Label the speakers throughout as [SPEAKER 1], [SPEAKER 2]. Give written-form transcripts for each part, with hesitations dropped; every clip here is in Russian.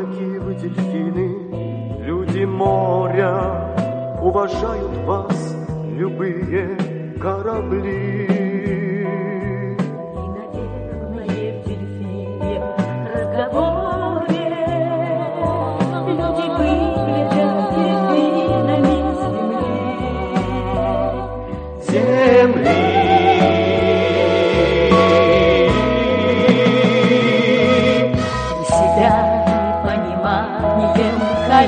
[SPEAKER 1] Какие вы дельфины, люди моря, уважают вас любые корабли.
[SPEAKER 2] И, наверное, в дельфине разговоре люди выглядят дельфинами земли. И себя непониманием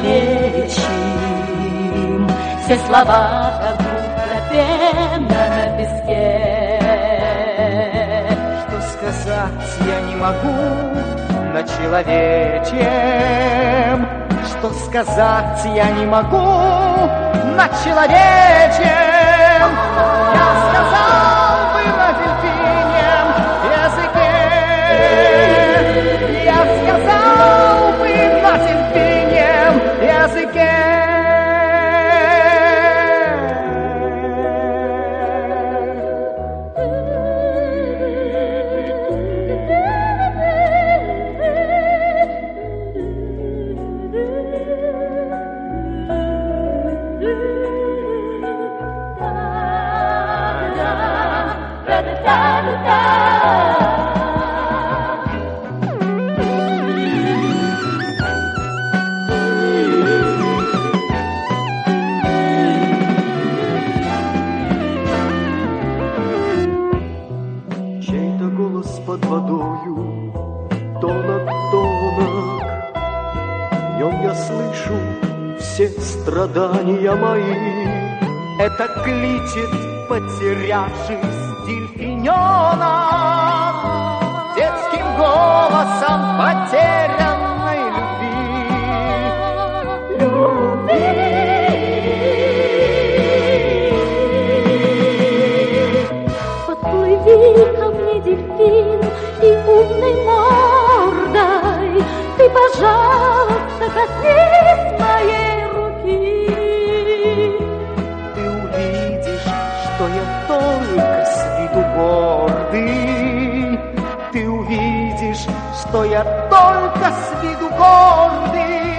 [SPEAKER 2] калечим, все слова как будто пена на песке.
[SPEAKER 3] Что сказать я не могу на человечем, что сказать я не могу на человечем. Я сказал бы на дельфинем языке, я сказал бы на дельфинем языке.
[SPEAKER 1] Чей-то голос под водою, тонок, тонок, в нем я слышу все страдания мои.
[SPEAKER 3] Это кличет, потерявшись, дельфиненок детским голосом потерянной любви.
[SPEAKER 2] Подплыви ко мне, дельфин, и умной мордой ты, пожалуйста, коснись моей руки.
[SPEAKER 3] Ты увидишь, что я только с виду гордый. Ты увидишь, что я только с виду гордый.